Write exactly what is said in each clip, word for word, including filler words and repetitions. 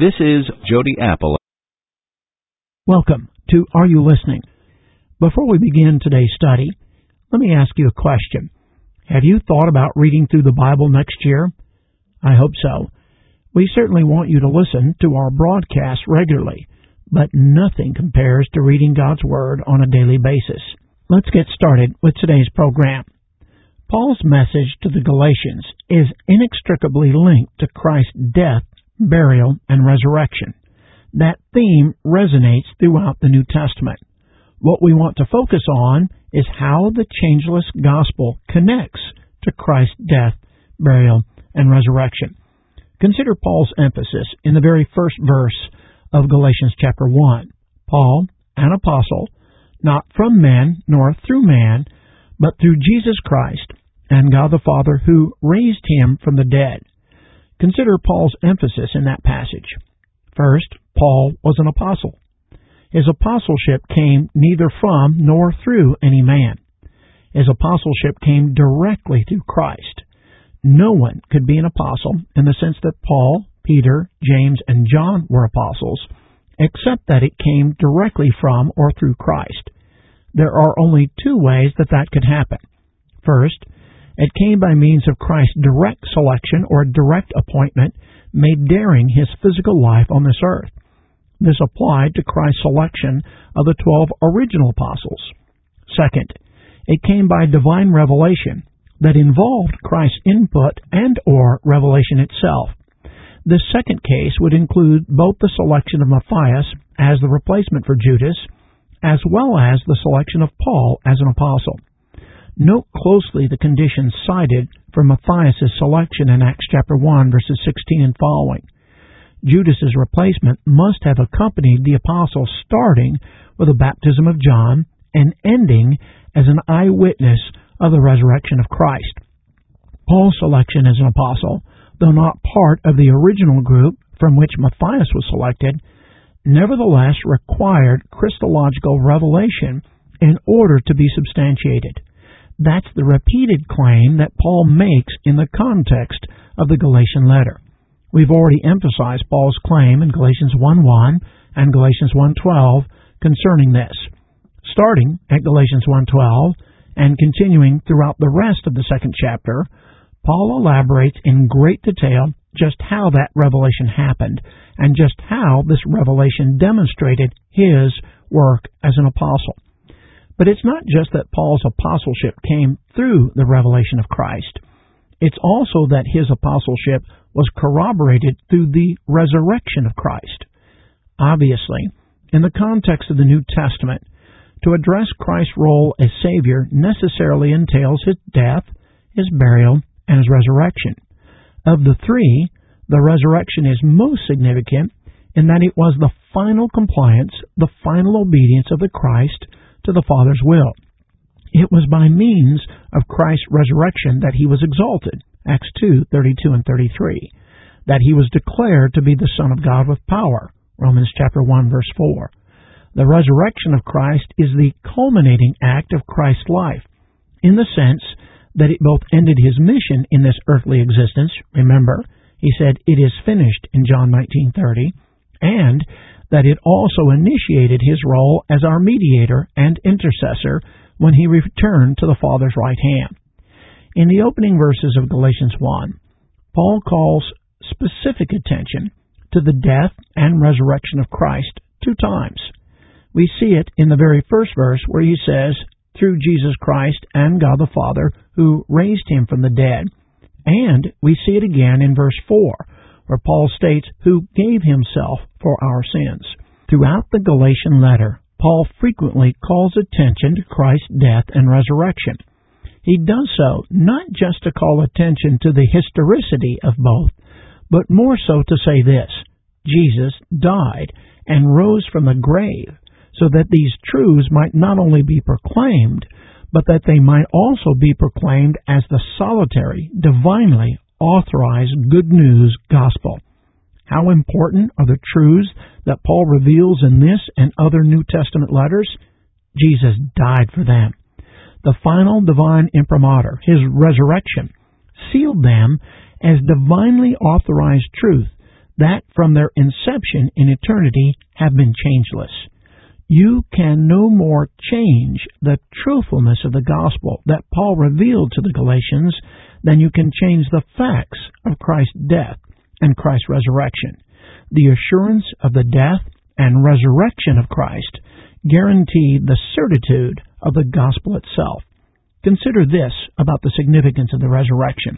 This is Jody Apple. Welcome to Are You Listening? Before we begin today's study, let me ask you a question. Have you thought about reading through the Bible next year? I hope so. We certainly want you to listen to our broadcasts regularly, but nothing compares to reading God's Word on a daily basis. Let's get started with today's program. Paul's message to the Galatians is inextricably linked to Christ's death, burial, and resurrection. That theme resonates throughout the New Testament. What we want to focus on is how the changeless gospel connects to Christ's death, burial, and resurrection. Consider Paul's emphasis in the very first verse of Galatians chapter one. Paul, an apostle, not from men nor through man, but through Jesus Christ and God the Father who raised him from the dead. Consider Paul's emphasis in that passage. First, Paul was an apostle. His apostleship came neither from nor through any man. His apostleship came directly through Christ. No one could be an apostle in the sense that Paul, Peter, James, and John were apostles, except that it came directly from or through Christ. There are only two ways that that could happen. First, it came by means of Christ's direct selection or direct appointment made during his physical life on this earth. This applied to Christ's selection of the twelve original apostles. Second, it came by divine revelation that involved Christ's input and or revelation itself. This second case would include both the selection of Matthias as the replacement for Judas, as well as the selection of Paul as an apostle. Note closely the conditions cited for Matthias' selection in Acts chapter one, verses sixteen and following. Judas's replacement must have accompanied the apostle starting with the baptism of John and ending as an eyewitness of the resurrection of Christ. Paul's selection as an apostle, though not part of the original group from which Matthias was selected, nevertheless required Christological revelation in order to be substantiated. That's the repeated claim that Paul makes in the context of the Galatian letter. We've already emphasized Paul's claim in Galatians one one and Galatians one twelve concerning this. Starting at Galatians one twelve and continuing throughout the rest of the second chapter, Paul elaborates in great detail just how that revelation happened and just how this revelation demonstrated his work as an apostle. But it's not just that Paul's apostleship came through the revelation of Christ. It's also that his apostleship was corroborated through the resurrection of Christ. Obviously, in the context of the New Testament, to address Christ's role as Savior necessarily entails his death, his burial, and his resurrection. Of the three, the resurrection is most significant in that it was the final compliance, the final obedience of the Christ to the Father's will. It was by means of Christ's resurrection that he was exalted, Acts two thirty-two and thirty-three, that he was declared to be the Son of God with power, Romans chapter one verse four. The resurrection of Christ is the culminating act of Christ's life, in the sense that it both ended his mission in this earthly existence, remember, he said, "It is finished" in John nineteen thirty, and that it also initiated his role as our mediator and intercessor when he returned to the Father's right hand. In the opening verses of Galatians one, Paul calls specific attention to the death and resurrection of Christ two times. We see it in the very first verse where he says, "Through Jesus Christ and God the Father who raised him from the dead." And we see it again in verse four, where Paul states, "who gave himself for our sins." Throughout the Galatian letter, Paul frequently calls attention to Christ's death and resurrection. He does so not just to call attention to the historicity of both, but more so to say this: Jesus died and rose from the grave so that these truths might not only be proclaimed, but that they might also be proclaimed as the solitary, divinely authorized good news gospel. How important are the truths that Paul reveals in this and other New Testament letters? Jesus died for them. The final divine imprimatur, his resurrection, sealed them as divinely authorized truth that from their inception in eternity have been changeless. You can no more change the truthfulness of the gospel that Paul revealed to the Galatians than you can change the facts of Christ's death and Christ's resurrection. The assurance of the death and resurrection of Christ guarantee the certitude of the gospel itself. Consider this about the significance of the resurrection.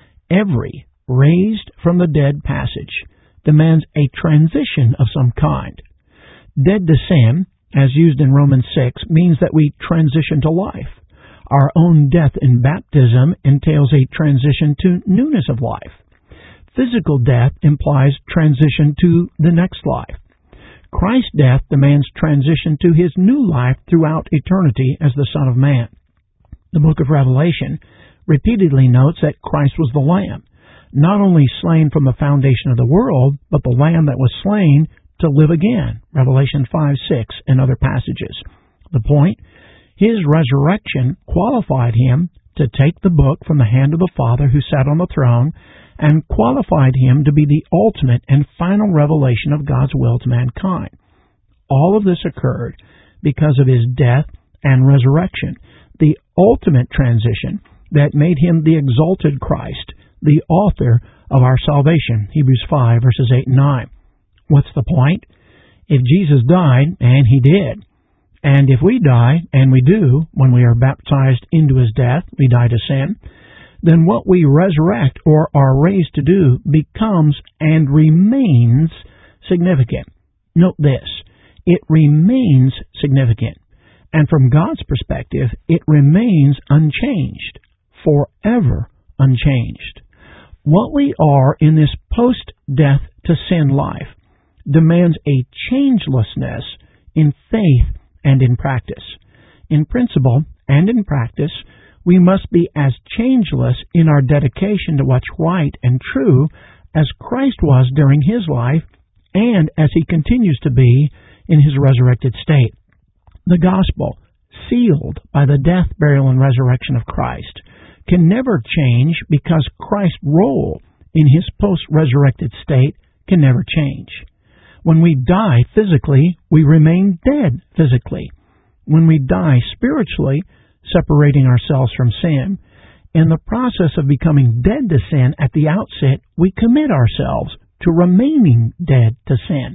Every raised from the dead passage demands a transition of some kind. Dead to sin, as used in Romans six, means that we transition to life. Our own death in baptism entails a transition to newness of life. Physical death implies transition to the next life. Christ's death demands transition to His new life throughout eternity as the Son of Man. The book of Revelation repeatedly notes that Christ was the Lamb, not only slain from the foundation of the world, but the Lamb that was slain to live again, Revelation five, six, and other passages. The point, His resurrection qualified Him to take the book from the hand of the Father who sat on the throne, and qualified Him to be the ultimate and final revelation of God's will to mankind. All of this occurred because of His death and resurrection, the ultimate transition that made Him the exalted Christ, the author of our salvation, Hebrews five, verses eight and nine. What's the point? If Jesus died, and He did, and if we die, and we do, when we are baptized into His death, we die to sin, then what we resurrect or are raised to do becomes and remains significant. Note this, it remains significant. And from God's perspective, it remains unchanged, forever unchanged. What we are in this post-death to sin life demands a changelessness in faith and in practice. In principle and in practice, we must be as changeless in our dedication to what's right and true as Christ was during His life and as He continues to be in His resurrected state. The gospel, sealed by the death, burial, and resurrection of Christ, can never change because Christ's role in His post-resurrected state can never change. When we die physically, we remain dead physically. When we die spiritually, separating ourselves from sin, in the process of becoming dead to sin at the outset, we commit ourselves to remaining dead to sin.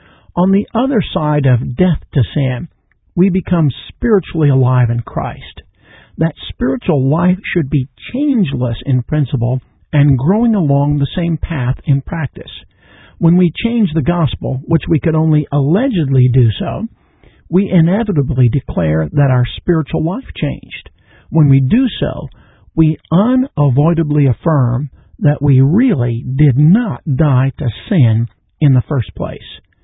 On the other side of death to sin, we become spiritually alive in Christ. That spiritual life should be changeless in principle and growing along the same path in practice. When we change the gospel, which we could only allegedly do so, we inevitably declare that our spiritual life changed. When we do so, we unavoidably affirm that we really did not die to sin in the first place.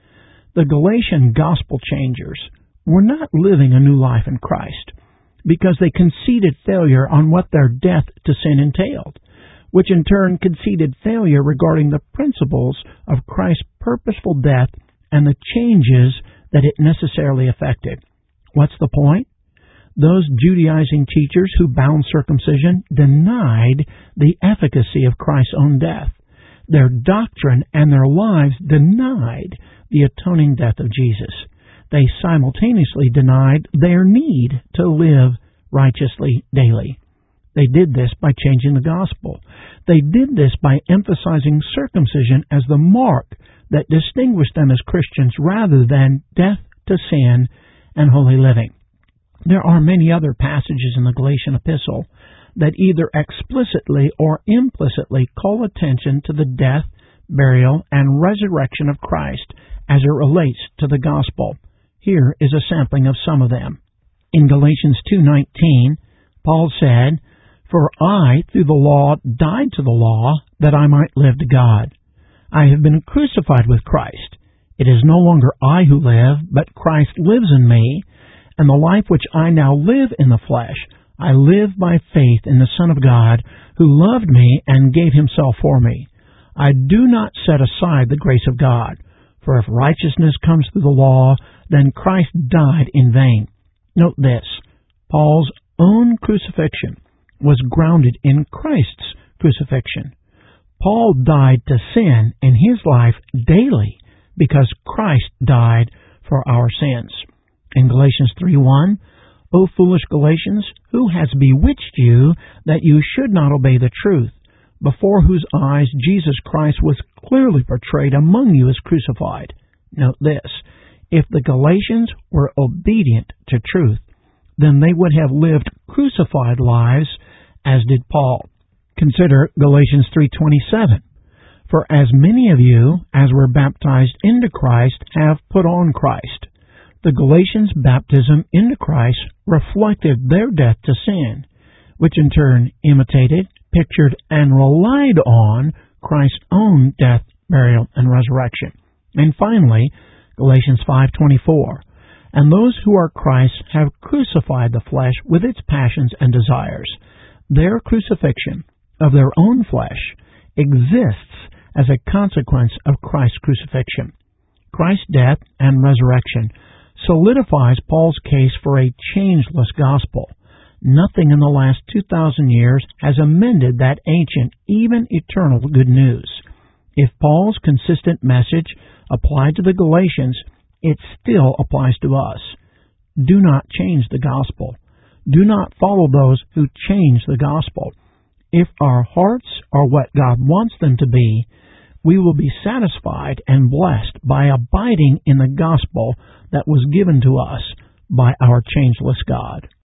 The Galatian gospel changers were not living a new life in Christ because they conceded failure on what their death to sin entailed, which in turn conceded failure regarding the principles of Christ's purposeful death and the changes that it necessarily affected. What's the point? Those Judaizing teachers who bound circumcision denied the efficacy of Christ's own death. Their doctrine and their lives denied the atoning death of Jesus. They simultaneously denied their need to live righteously daily. They did this by changing the gospel. They did this by emphasizing circumcision as the mark that distinguished them as Christians rather than death to sin and holy living. There are many other passages in the Galatian epistle that either explicitly or implicitly call attention to the death, burial, and resurrection of Christ as it relates to the gospel. Here is a sampling of some of them. In Galatians two nineteen, Paul said, "For I, through the law, died to the law, that I might live to God. I have been crucified with Christ. It is no longer I who live, but Christ lives in me, and the life which I now live in the flesh, I live by faith in the Son of God, who loved me and gave Himself for me. I do not set aside the grace of God, for if righteousness comes through the law, then Christ died in vain." Note this, Paul's own crucifixion was grounded in Christ's crucifixion. Paul died to sin in his life daily because Christ died for our sins. In Galatians three one, O foolish Galatians, who has bewitched you that you should not obey the truth, before whose eyes Jesus Christ was clearly portrayed among you as crucified? Note this, if the Galatians were obedient to truth, then they would have lived crucified lives, as did Paul. Consider Galatians three twenty-seven. For as many of you as were baptized into Christ have put on Christ. The Galatians' baptism into Christ reflected their death to sin, which in turn imitated, pictured, and relied on Christ's own death, burial, and resurrection. And finally, Galatians five twenty-four. And those who are Christ have crucified the flesh with its passions and desires. Their crucifixion of their own flesh exists as a consequence of Christ's crucifixion. Christ's death and resurrection solidifies Paul's case for a changeless gospel. Nothing in the last two thousand years has amended that ancient, even eternal good news. If Paul's consistent message applied to the Galatians, it still applies to us. Do not change the gospel. Do not follow those who change the gospel. If our hearts are what God wants them to be, we will be satisfied and blessed by abiding in the gospel that was given to us by our changeless God.